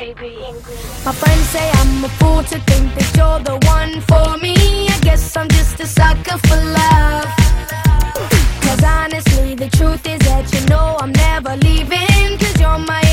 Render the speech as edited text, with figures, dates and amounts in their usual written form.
My friends say I'm a fool to think that you're the one for me. I guess I'm just a sucker for love. Cause honestly the truth is that you know I'm never leaving. Cause you're my